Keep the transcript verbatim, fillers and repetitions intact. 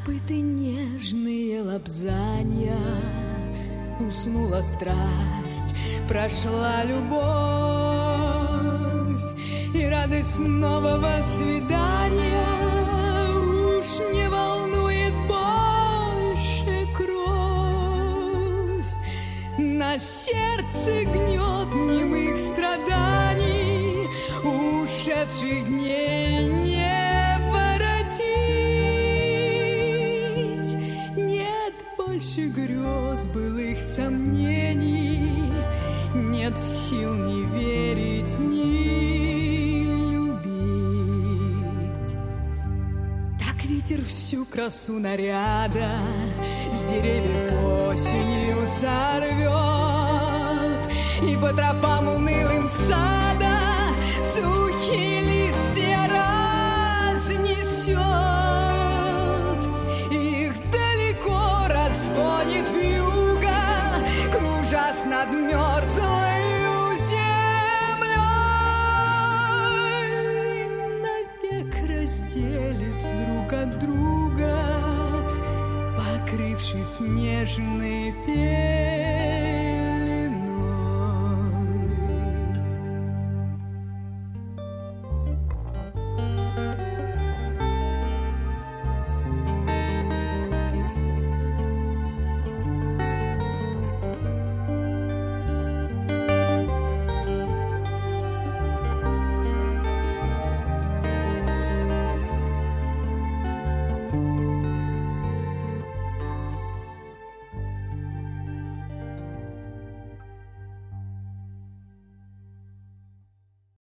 Копыты нежные лобзанья, уснула страсть, прошла любовь, и радость нового свидания уж не волнует больше кровь. На сердце гнет немых страданий, ушедших дней не воротить. Нет больше грез былых сомнений, нет сил ни верить, ни любить. Так ветер всю красу наряда с деревьев осенью сорвет, и по тропам унылым сада сухие листья разнесет. Их далеко разгонит вьюга, кружась над мерзлою землей. Навек разделит друг от друга, покрывшись снежной пеленой.